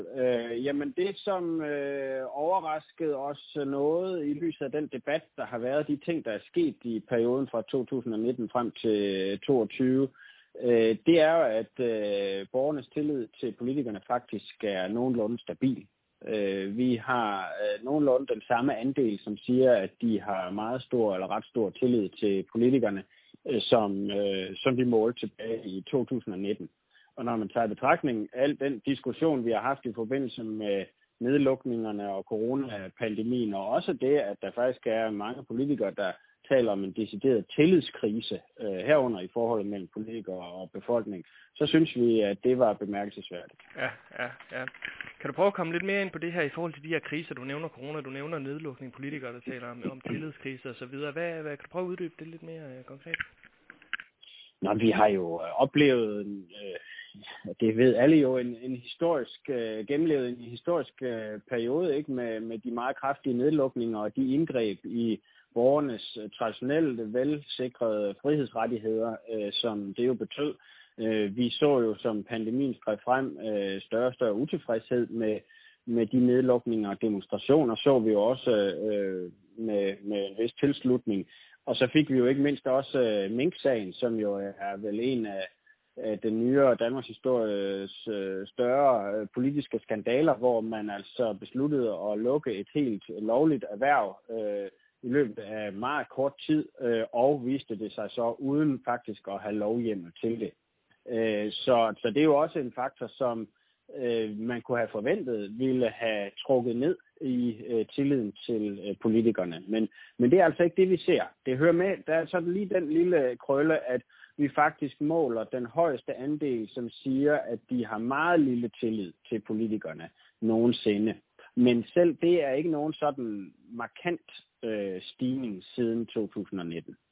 Jamen det, som overraskede os noget i lyset af den debat, der har været, de ting, der er sket i perioden fra 2019 frem til 2022, det er jo, at borgernes tillid til politikerne faktisk er nogenlunde stabil. Vi har nogenlunde den samme andel, som siger, at de har meget stor eller ret stor tillid til politikerne, som vi målte tilbage i 2019. Og når man tager i betragtning al den diskussion, vi har haft i forbindelse med nedlukningerne og coronapandemien, og også det, at der faktisk er mange politikere, der taler om en decideret tillidskrise herunder i forholdet mellem politikere og befolkning, så synes vi, at det var bemærkelsesværdigt. Ja. Kan du prøve at komme lidt mere ind på det her i forhold til de her kriser? Du nævner corona, du nævner nedlukning, politikere, der taler om tillidskrise og så videre. Hvad kan du prøve at uddybe det lidt mere konkret? Nå, vi har jo oplevet, det ved alle jo, en historisk, gennemlevet en historisk periode, ikke, med de meget kraftige nedlukninger og de indgreb i borgernes traditionelle, velsikrede frihedsrettigheder, som det jo betød. Vi så jo, som pandemien skred frem, større og større utilfredshed med de nedlukninger og demonstrationer, så vi jo også med en vis tilslutning. Og så fik vi jo ikke mindst også Mink-sagen, som jo er vel en af den nyere Danmarks histories større politiske skandaler, hvor man altså besluttede at lukke et helt lovligt erhverv i løbet af meget kort tid, og viste det sig så uden faktisk at have lovhjemmel til det. Så det er jo også en faktor, som man kunne have forventet ville have trukket ned i tilliden til politikerne. Men det er altså ikke det, vi ser. Det hører med, der er sådan lige den lille krølle, at vi faktisk måler den højeste andel, som siger, at de har meget lille tillid til politikerne nogensinde. Men selv det er ikke nogen sådan markant stigning siden 2019.